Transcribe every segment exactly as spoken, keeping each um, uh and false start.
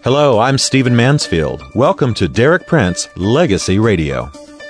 Hello, I'm Stephen Mansfield. Welcome to Derek Prince Legacy Radio.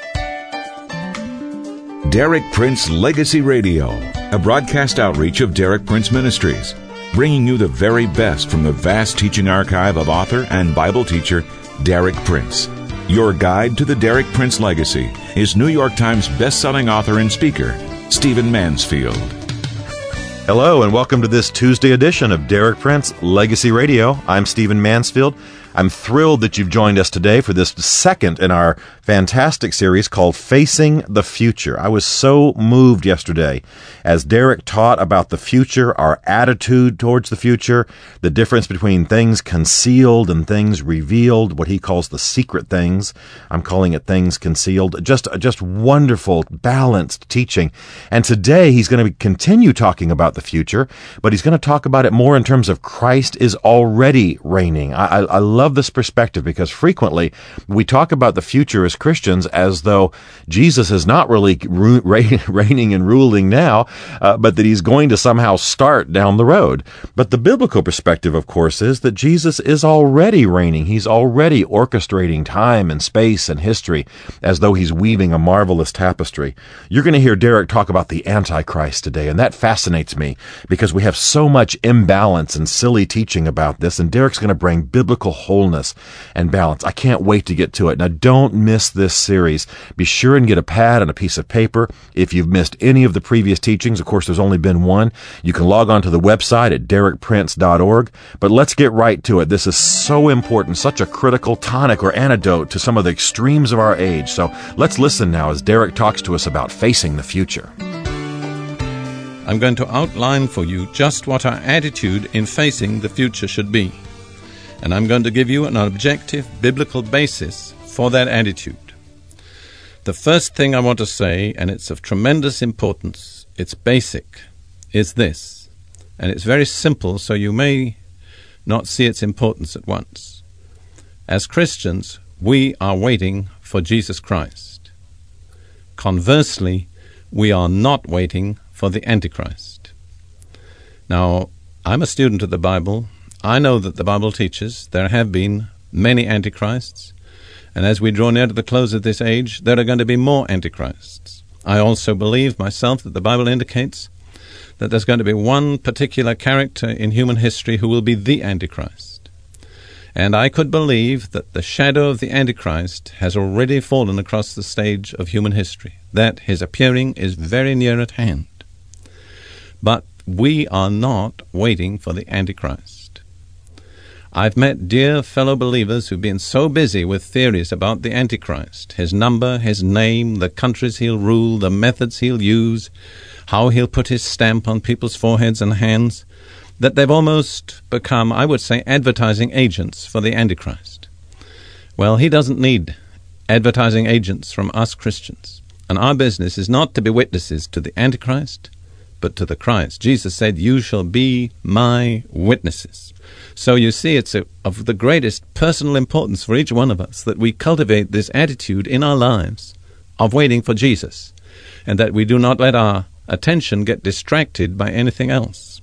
Derek Prince Legacy Radio, a broadcast outreach of Derek Prince Ministries, bringing you the very best from the vast teaching archive of author and Bible teacher Derek Prince. Your guide to the Derek Prince legacy is New York Times best-selling author and speaker, Stephen Mansfield. Hello, and welcome to this Tuesday edition of Derek Prince Legacy Radio. I'm Stephen Mansfield. I'm thrilled that you've joined us today for this second in our fantastic series called Facing the Future. I was so moved yesterday as Derek taught about the future, our attitude towards the future, the difference between things concealed and things revealed, what he calls the secret things. I'm calling it things concealed. Just, just wonderful, balanced teaching. And today he's going to continue talking about the future, but he's going to talk about it more in terms of Christ is already reigning. I, I, I love this perspective because frequently we talk about the future as Christians as though Jesus is not really ru- reigning and ruling now, uh, but that he's going to somehow start down the road. But the biblical perspective, of course, is that Jesus is already reigning. He's already orchestrating time and space and history as though he's weaving a marvelous tapestry. You're going to hear Derek talk about the Antichrist today, and that fascinates me because we have so much imbalance and silly teaching about this, and Derek's going to bring biblical wholeness and balance. I can't wait to get to it. Now, don't miss this series. Be sure and get a pad and a piece of paper. If you've missed any of the previous teachings, of course, there's only been one. You can log on to the website at derek prince dot org. But let's get right to it. This is so important, such a critical tonic or antidote to some of the extremes of our age. So let's listen now as Derek talks to us about facing the future. I'm going to outline for you just what our attitude in facing the future should be. And I'm going to give you an objective biblical basis for that attitude. The first thing I want to say, and it's of tremendous importance, it's basic, is this. And it's very simple, so you may not see its importance at once. As Christians, we are waiting for Jesus Christ. Conversely, we are not waiting for the Antichrist. Now, I'm a student of the Bible. I know that the Bible teaches there have been many antichrists, and as we draw near to the close of this age, there are going to be more antichrists. I also believe myself that the Bible indicates that there's going to be one particular character in human history who will be the Antichrist. And I could believe that the shadow of the Antichrist has already fallen across the stage of human history, that his appearing is very near at hand. But we are not waiting for the Antichrist. I've met dear fellow believers who've been so busy with theories about the Antichrist, his number, his name, the countries he'll rule, the methods he'll use, how he'll put his stamp on people's foreheads and hands, that they've almost become, I would say, advertising agents for the Antichrist. Well, he doesn't need advertising agents from us Christians. And our business is not to be witnesses to the Antichrist, but to the Christ. Jesus said, "You shall be my witnesses." So you see, it's a, of the greatest personal importance for each one of us that we cultivate this attitude in our lives of waiting for Jesus, and that we do not let our attention get distracted by anything else.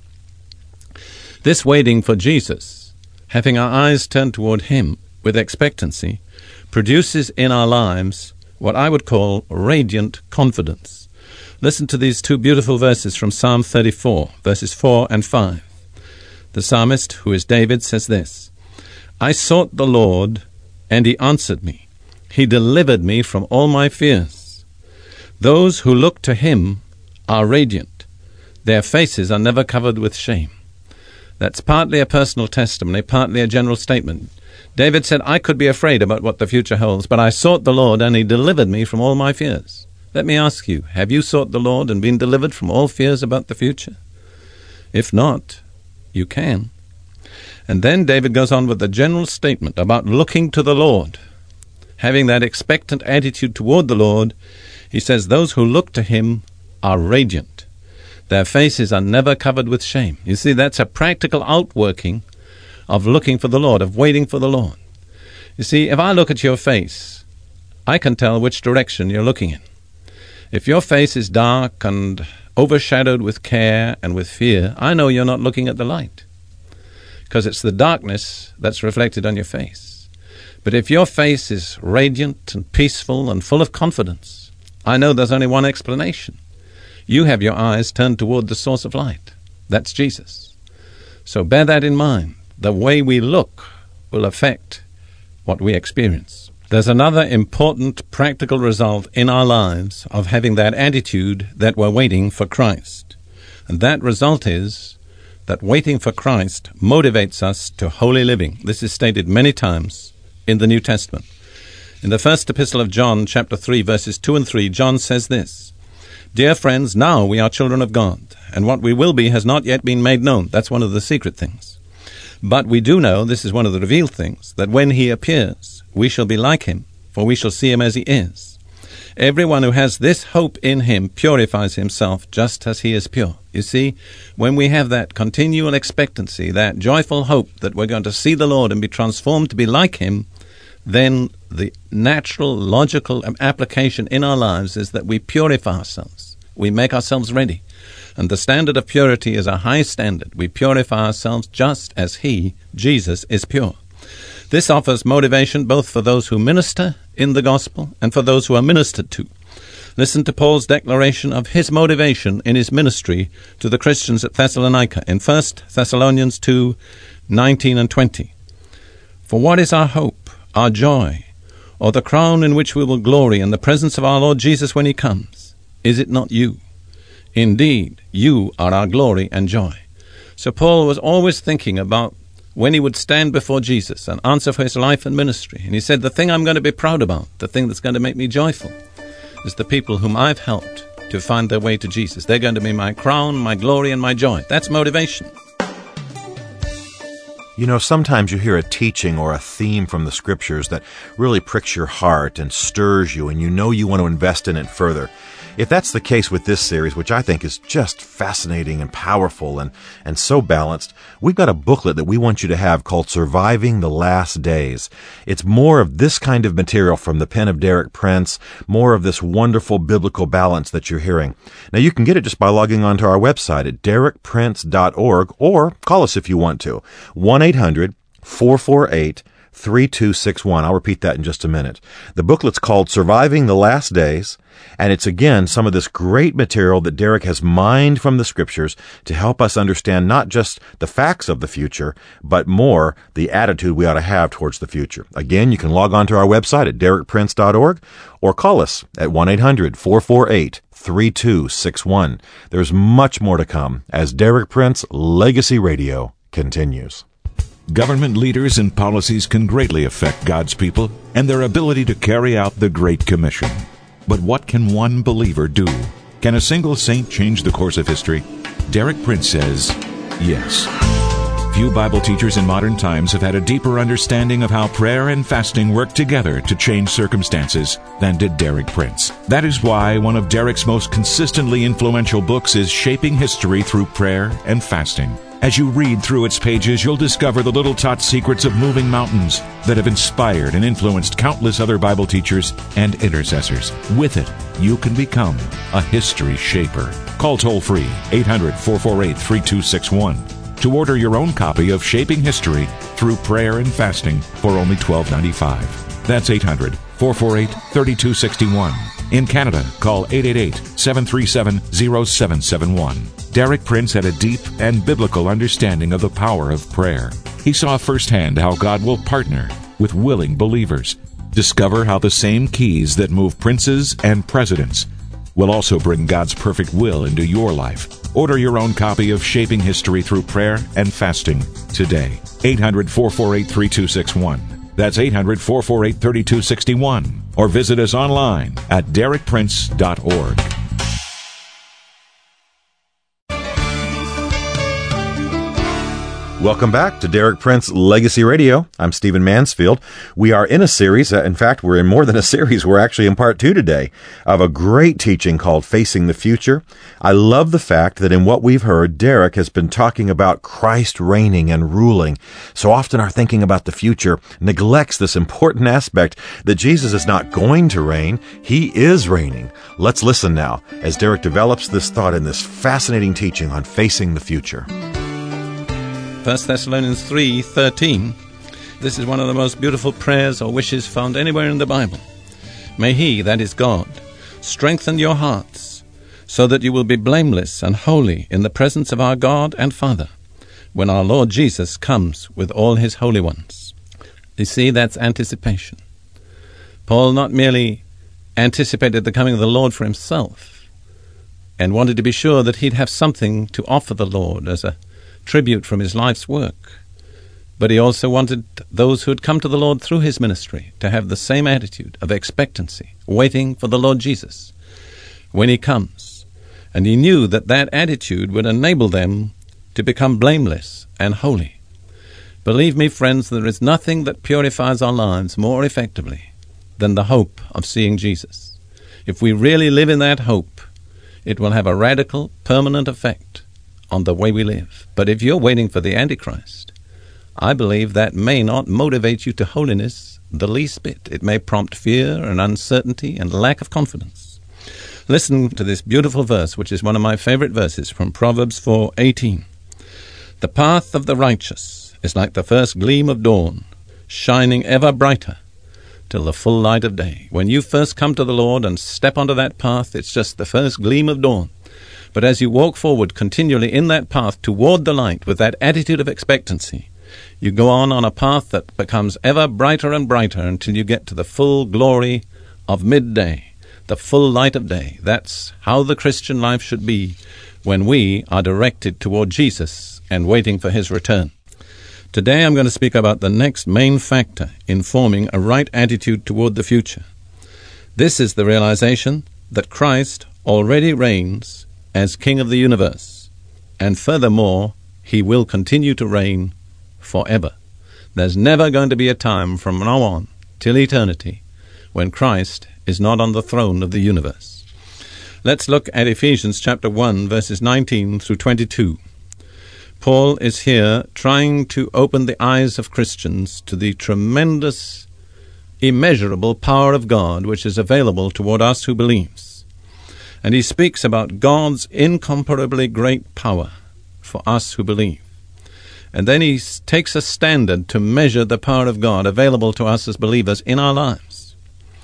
This waiting for Jesus, having our eyes turned toward him with expectancy, produces in our lives what I would call radiant confidence. Listen to these two beautiful verses from Psalm thirty-four, verses four and five. The psalmist, who is David, says this, "I sought the Lord, and he answered me. He delivered me from all my fears. Those who look to him are radiant. Their faces are never covered with shame." That's partly a personal testimony, partly a general statement. David said, I could be afraid about what the future holds, but I sought the Lord, and he delivered me from all my fears. Let me ask you, have you sought the Lord and been delivered from all fears about the future? If not, you can. And then David goes on with a general statement about looking to the Lord. Having that expectant attitude toward the Lord, he says, those who look to him are radiant. Their faces are never covered with shame. You see, that's a practical outworking of looking for the Lord, of waiting for the Lord. You see, if I look at your face, I can tell which direction you're looking in. If your face is dark and overshadowed with care and with fear, I know you're not looking at the light. because it's the darkness that's reflected on your face. But if your face is radiant and peaceful and full of confidence, I know there's only one explanation. You have your eyes turned toward the source of light. That's Jesus. So bear that in mind. The way we look will affect what we experience. There's another important practical result in our lives of having that attitude that we're waiting for Christ. And that result is that waiting for Christ motivates us to holy living. This is stated many times in the New Testament. In the first epistle of John, chapter three, verses two and three, John says this, "Dear friends, now we are children of God, and what we will be has not yet been made known." That's one of the secret things. "But we do know," this is one of the revealed things, "that when he appears, we shall be like him, for we shall see him as he is. Everyone who has this hope in him purifies himself just as he is pure." You see, when we have that continual expectancy, that joyful hope that we're going to see the Lord and be transformed to be like him, then the natural, logical application in our lives is that we purify ourselves. We make ourselves ready. And the standard of purity is a high standard. We purify ourselves just as he, Jesus, is pure. This offers motivation both for those who minister in the gospel and for those who are ministered to. Listen to Paul's declaration of his motivation in his ministry to the Christians at Thessalonica in First Thessalonians two, nineteen and twenty. "For what is our hope, our joy, or the crown in which we will glory in the presence of our Lord Jesus when he comes? Is it not you? Indeed, you are our glory and joy." So Paul was always thinking about when he would stand before Jesus and answer for his life and ministry. And he said, the thing I'm going to be proud about, the thing that's going to make me joyful, is the people whom I've helped to find their way to Jesus. They're going to be my crown, my glory, and my joy. That's motivation. You know, sometimes you hear a teaching or a theme from the Scriptures that really pricks your heart and stirs you, and you know you want to invest in it further. If that's the case with this series, which I think is just fascinating and powerful and, and so balanced, we've got a booklet that we want you to have called Surviving the Last Days. It's more of this kind of material from the pen of Derek Prince, more of this wonderful biblical balance that you're hearing. Now, you can get it just by logging onto our website at derek prince dot org, or call us if you want to, one eight hundred four four eight three two six one. I'll repeat that in just a minute. The booklet's called Surviving the Last Days, and it's, again, some of this great material that Derek has mined from the Scriptures to help us understand not just the facts of the future, but more the attitude we ought to have towards the future. Again, you can log on to our website at derek prince dot org or call us at one eight hundred four four eight three two six one. There's much more to come as Derek Prince Legacy Radio continues. Government leaders and policies can greatly affect God's people and their ability to carry out the Great Commission. But what can one believer do? Can a single saint change the course of history? Derek Prince says, yes. Few Bible teachers in modern times have had a deeper understanding of how prayer and fasting work together to change circumstances than did Derek Prince. That is why one of Derek's most consistently influential books is Shaping History Through Prayer and Fasting. As you read through its pages, you'll discover the little-taught secrets of moving mountains that have inspired and influenced countless other Bible teachers and intercessors. With it, you can become a history shaper. Call toll-free eight hundred four four eight three two six one to order your own copy of Shaping History Through Prayer and Fasting for only twelve ninety-five. That's eight hundred four four eight three two six one. In Canada, call eight eight eight seven three seven zero seven seven one. Derek Prince had a deep and biblical understanding of the power of prayer. He saw firsthand how God will partner with willing believers. Discover how the same keys that move princes and presidents will also bring God's perfect will into your life. Order your own copy of Shaping History Through Prayer and Fasting today. eight hundred four four eight three two six one. That's eight hundred four four eight three two six one. Or visit us online at derek prince dot org. Welcome back to Derek Prince Legacy Radio. I'm Stephen Mansfield. We are in a series, uh, in fact, we're in more than a series, we're actually in part two today, of a great teaching called Facing the Future. I love the fact that in what we've heard, Derek has been talking about Christ reigning and ruling. So often our thinking about the future neglects this important aspect that Jesus is not going to reign, he is reigning. Let's listen now as Derek develops this thought in this fascinating teaching on facing the future. First Thessalonians three thirteen. This is one of the most beautiful prayers or wishes found anywhere in the Bible. May He, that is God, strengthen your hearts, so that you will be blameless and holy in the presence of our God and Father, when our Lord Jesus comes with all His holy ones. You see, that's anticipation. Paul not merely anticipated the coming of the Lord for himself, and wanted to be sure that he'd have something to offer the Lord as a tribute from his life's work, but he also wanted those who had come to the Lord through his ministry to have the same attitude of expectancy, waiting for the Lord Jesus when He comes. And he knew that that attitude would enable them to become blameless and holy. Believe me, friends, there is nothing that purifies our lives more effectively than the hope of seeing Jesus. If we really live in that hope, it will have a radical, permanent effect on the way we live. But if you're waiting for the Antichrist, I believe that may not motivate you to holiness the least bit. It may prompt fear and uncertainty and lack of confidence. Listen to this beautiful verse, which is one of my favorite verses from Proverbs four eighteen. The path of the righteous is like the first gleam of dawn, shining ever brighter till the full light of day. When you first come to the Lord and step onto that path, it's just the first gleam of dawn. But as you walk forward continually in that path toward the light with that attitude of expectancy, you go on on a path that becomes ever brighter and brighter until you get to the full glory of midday, the full light of day. That's how the Christian life should be when we are directed toward Jesus and waiting for His return. Today I'm going to speak about the next main factor in forming a right attitude toward the future. This is the realization that Christ already reigns as King of the universe, and furthermore, He will continue to reign forever. There's never going to be a time from now on till eternity when Christ is not on the throne of the universe. Let's look at Ephesians chapter one, verses nineteen through twenty-two. Paul is here trying to open the eyes of Christians to the tremendous, immeasurable power of God which is available toward us who believes. And he speaks about God's incomparably great power for us who believe. And then he takes a standard to measure the power of God available to us as believers in our lives.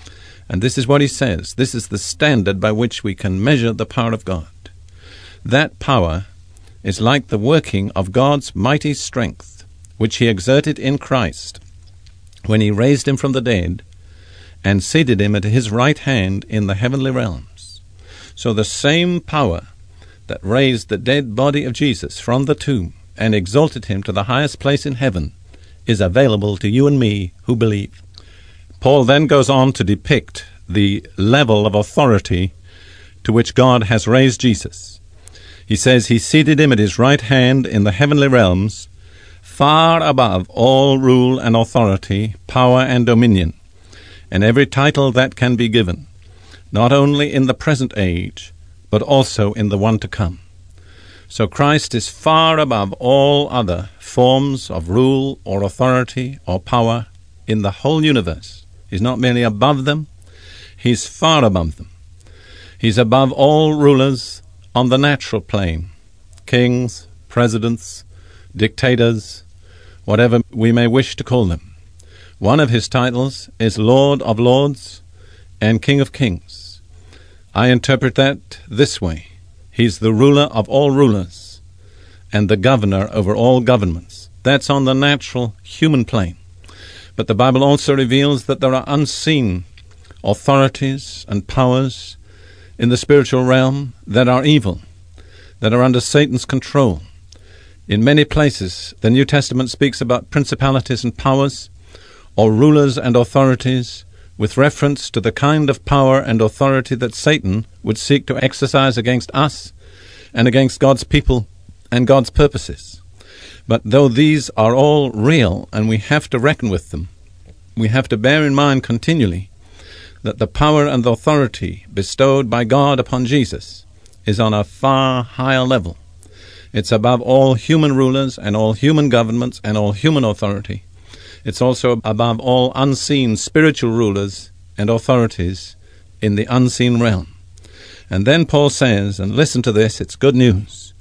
And this is what he says. This is the standard by which we can measure the power of God. That power is like the working of God's mighty strength, which He exerted in Christ when He raised Him from the dead and seated Him at His right hand in the heavenly realms. So the same power that raised the dead body of Jesus from the tomb and exalted Him to the highest place in heaven is available to you and me who believe. Paul then goes on to depict the level of authority to which God has raised Jesus. He says He seated Him at His right hand in the heavenly realms, far above all rule and authority, power and dominion, and every title that can be given, not only in the present age, but also in the one to come. So Christ is far above all other forms of rule or authority or power in the whole universe. He's not merely above them, He's far above them. He's above all rulers on the natural plane, kings, presidents, dictators, whatever we may wish to call them. One of His titles is Lord of Lords and King of Kings. I interpret that this way. He's the ruler of all rulers and the governor over all governments. That's on the natural human plane. But the Bible also reveals that there are unseen authorities and powers in the spiritual realm that are evil, that are under Satan's control. In many places, the New Testament speaks about principalities and powers, or rulers and authorities, with reference to the kind of power and authority that Satan would seek to exercise against us and against God's people and God's purposes. But though these are all real and we have to reckon with them, we have to bear in mind continually that the power and authority bestowed by God upon Jesus is on a far higher level. It's above all human rulers and all human governments and all human authority. It's also above all unseen spiritual rulers and authorities in the unseen realm. And then Paul says, and listen to this, it's good news,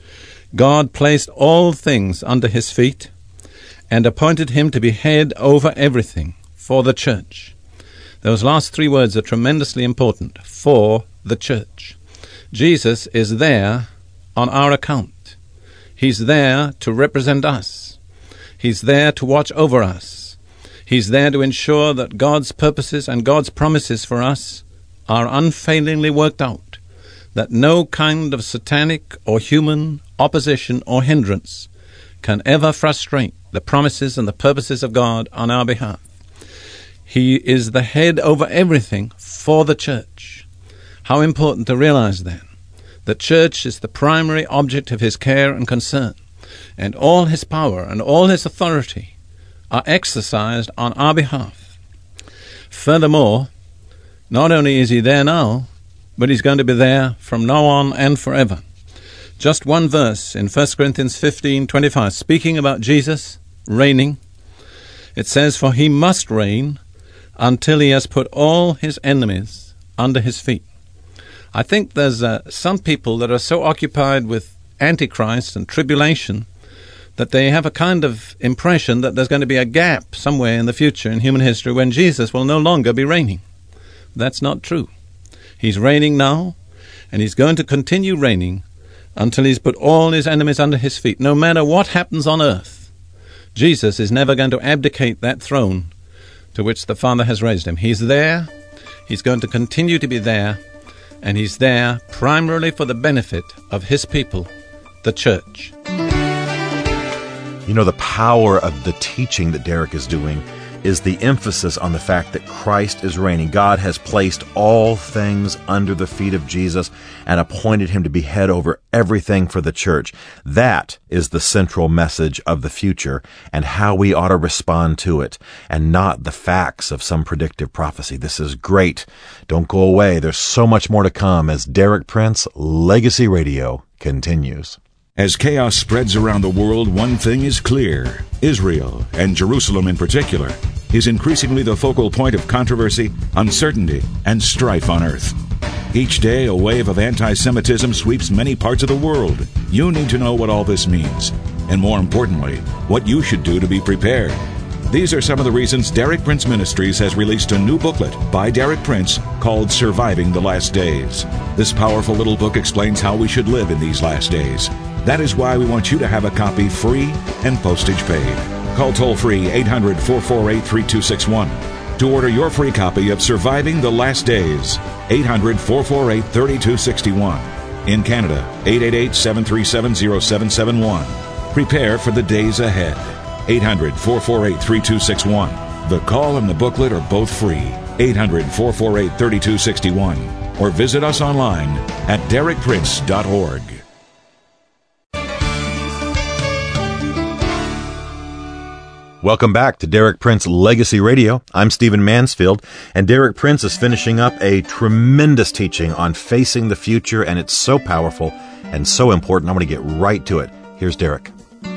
God placed all things under his feet and appointed him to be head over everything for the church. Those last three words are tremendously important. For the church. Jesus is there on our account. He's there to represent us. He's there to watch over us. He's there to ensure that God's purposes and God's promises for us are unfailingly worked out, that no kind of satanic or human opposition or hindrance can ever frustrate the promises and the purposes of God on our behalf. He is the head over everything for the church. How important to realize then that church is the primary object of his care and concern, and all his power and all his authority are exercised on our behalf. Furthermore, not only is he there now, but he's going to be there from now on and forever. Just one verse in First Corinthians fifteen twenty-five, speaking about Jesus reigning, it says, "For he must reign until he has put all his enemies under his feet." I think there's uh, some people that are so occupied with Antichrist and tribulation that they have a kind of impression that there's going to be a gap somewhere in the future in human history when Jesus will no longer be reigning. That's not true. He's reigning now, and he's going to continue reigning until he's put all his enemies under his feet. No matter what happens on earth, Jesus is never going to abdicate that throne to which the Father has raised him. He's there, he's going to continue to be there, and he's there primarily for the benefit of his people, the church. You know, the power of the teaching that Derek is doing is the emphasis on the fact that Christ is reigning. God has placed all things under the feet of Jesus and appointed him to be head over everything for the church. That is the central message of the future and how we ought to respond to it, and not the facts of some predictive prophecy. This is great. Don't go away. There's so much more to come as Derek Prince Legacy Radio continues. As chaos spreads around the world, one thing is clear. Israel, and Jerusalem in particular, is increasingly the focal point of controversy, uncertainty, and strife on earth. Each day, a wave of anti-Semitism sweeps many parts of the world. You need to know what all this means, and more importantly, what you should do to be prepared. These are some of the reasons Derek Prince Ministries has released a new booklet by Derek Prince called Surviving the Last Days. This powerful little book explains how we should live in these last days. That is why we want you to have a copy free and postage paid. Call toll-free eight hundred, four four eight, three two six one to order your free copy of Surviving the Last Days. eight hundred, four four eight, three two six one. In Canada, eight eight eight, seven three seven, zero seven seven one. Prepare for the days ahead. eight hundred, four four eight, three two six one. The call and the booklet are both free. eight hundred, four four eight, three two six one. Or visit us online at derek prince dot org. Welcome back to Derek Prince Legacy Radio. I'm Stephen Mansfield, and Derek Prince is finishing up a tremendous teaching on facing the future, and it's so powerful and so important. I want to get right to it. Here's Derek.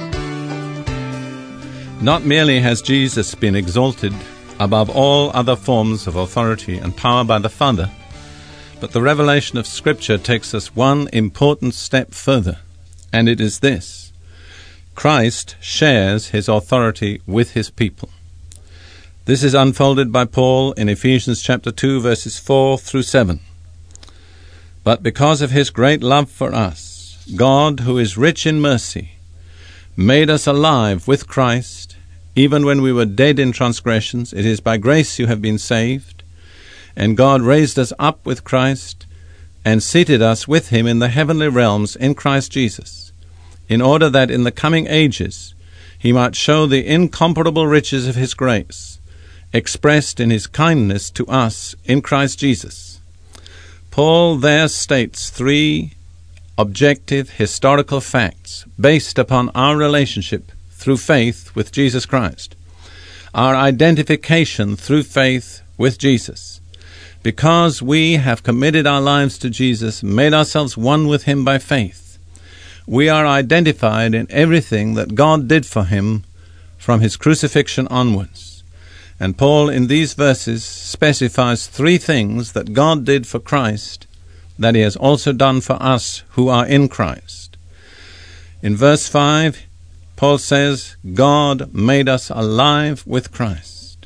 Not merely has Jesus been exalted above all other forms of authority and power by the Father, but the revelation of Scripture takes us one important step further, and it is this: Christ shares his authority with his people. This is unfolded by Paul in Ephesians chapter two, verses four through seven. But because of his great love for us, God, who is rich in mercy, made us alive with Christ, even when we were dead in transgressions. It is by grace you have been saved. And God raised us up with Christ and seated us with him in the heavenly realms in Christ Jesus, in order that in the coming ages he might show the incomparable riches of his grace, expressed in his kindness to us in Christ Jesus. Paul there states three objective historical facts based upon our relationship through faith with Jesus Christ, our identification through faith with Jesus. Because we have committed our lives to Jesus, made ourselves one with him by faith, we are identified in everything that God did for him from his crucifixion onwards. And Paul in these verses specifies three things that God did for Christ that he has also done for us who are in Christ. In verse five, Paul says, God made us alive with Christ.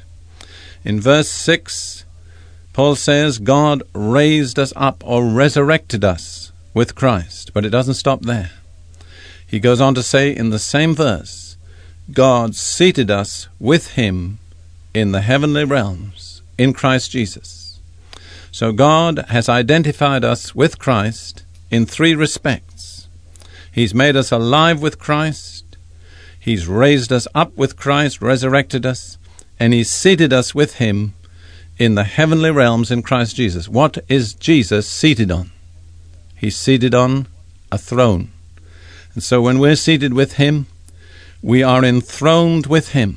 In verse six, Paul says, God raised us up or resurrected us with Christ. But it doesn't stop there. He goes on to say in the same verse, God seated us with him in the heavenly realms in Christ Jesus. So God has identified us with Christ in three respects. He's made us alive with Christ, He's raised us up with Christ, resurrected us, and He's seated us with Him in the heavenly realms in Christ Jesus. What is Jesus seated on? He's seated on a throne. And so when we're seated with Him, we are enthroned with Him.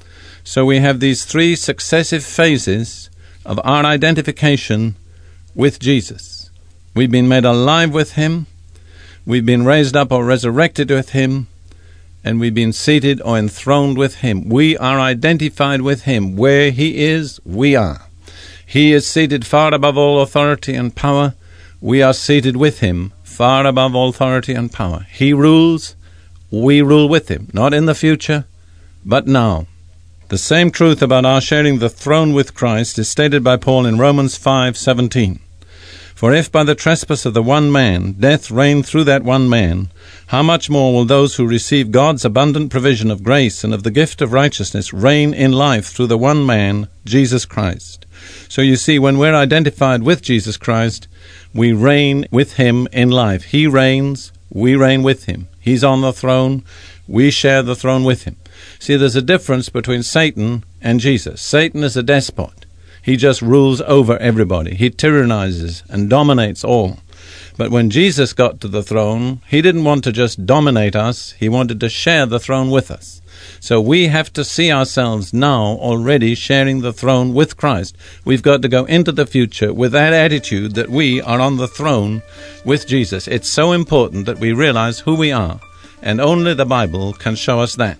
So we have these three successive phases of our identification with Jesus. We've been made alive with Him, we've been raised up or resurrected with Him, and we've been seated or enthroned with Him. We are identified with Him. Where He is, we are. He is seated far above all authority and power. We are seated with Him, far above all authority and power. He rules, we rule with Him, not in the future, but now. The same truth about our sharing the throne with Christ is stated by Paul in Romans five seventeen. For if by the trespass of the one man death reigned through that one man, how much more will those who receive God's abundant provision of grace and of the gift of righteousness reign in life through the one man, Jesus Christ? So you see, when we're identified with Jesus Christ, we reign with Him in life. He reigns, we reign with Him. He's on the throne, we share the throne with Him. See, there's a difference between Satan and Jesus. Satan is a despot. He just rules over everybody. He tyrannizes and dominates all. But when Jesus got to the throne, He didn't want to just dominate us. He wanted to share the throne with us. So we have to see ourselves now already sharing the throne with Christ. We've got to go into the future with that attitude that we are on the throne with Jesus. It's so important that we realize who we are, and only the Bible can show us that.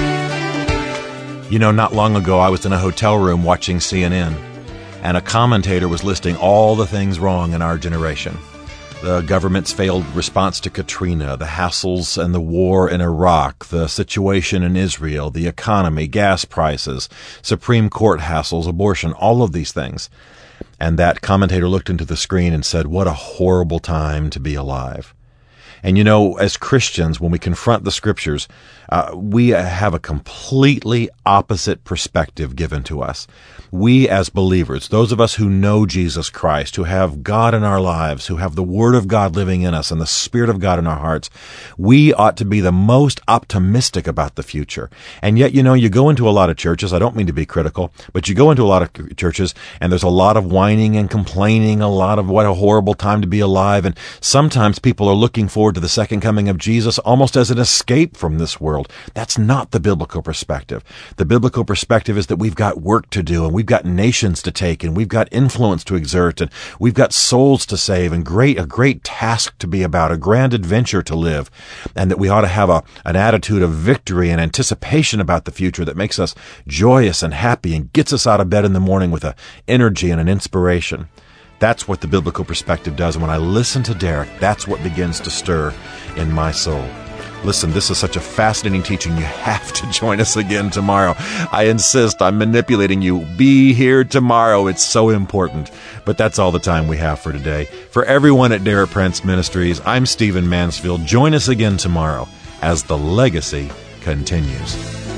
You know, not long ago I was in a hotel room watching C N N, and a commentator was listing all the things wrong in our generation. The government's failed response to Katrina, the hassles and the war in Iraq, the situation in Israel, the economy, gas prices, Supreme Court hassles, abortion, all of these things. And that commentator looked into the screen and said, "What a horrible time to be alive." And you know, as Christians, when we confront the Scriptures, uh, we have a completely opposite perspective given to us. We as believers, those of us who know Jesus Christ, who have God in our lives, who have the Word of God living in us and the Spirit of God in our hearts, we ought to be the most optimistic about the future. And yet, you know, you go into a lot of churches, I don't mean to be critical, but you go into a lot of churches and there's a lot of whining and complaining, a lot of what a horrible time to be alive. And sometimes people are looking forward to the second coming of Jesus almost as an escape from this world. That's not the biblical perspective. The biblical perspective is that we've got work to do, and we've got nations to take, and we've got influence to exert, and we've got souls to save, and great a great task to be about, a grand adventure to live, and that we ought to have a an attitude of victory and anticipation about the future that makes us joyous and happy and gets us out of bed in the morning with an energy and an inspiration. That's what the biblical perspective does. And when I listen to Derek, that's what begins to stir in my soul. Listen, this is such a fascinating teaching. You have to join us again tomorrow. I insist. I'm manipulating you. Be here tomorrow. It's so important. But that's all the time we have for today. For everyone at Derek Prince Ministries, I'm Stephen Mansfield. Join us again tomorrow as the legacy continues.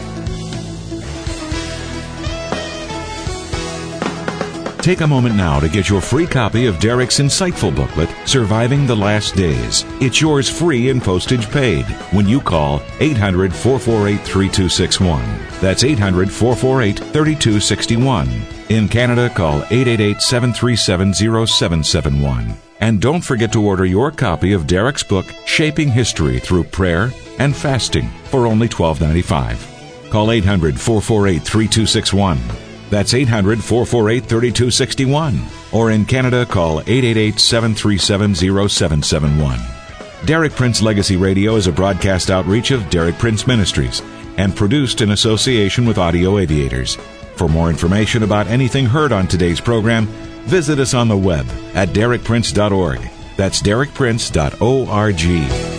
Take a moment now to get your free copy of Derek's insightful booklet, Surviving the Last Days. It's yours free and postage paid when you call eight hundred, four four eight, three two six one. That's eight hundred, four four eight, three two six one. In Canada, call eight eight eight, seven three seven, zero seven seven one. And don't forget to order your copy of Derek's book, Shaping History Through Prayer and Fasting, for only twelve ninety-five. Call eight hundred, four four eight, three two six one. That's eight hundred, four four eight, three two six one. Or in Canada, call eight eight eight, seven three seven, zero seven seven one. Derek Prince Legacy Radio is a broadcast outreach of Derek Prince Ministries and produced in association with Audio Aviators. For more information about anything heard on today's program, visit us on the web at derek prince dot org. That's derek prince dot org.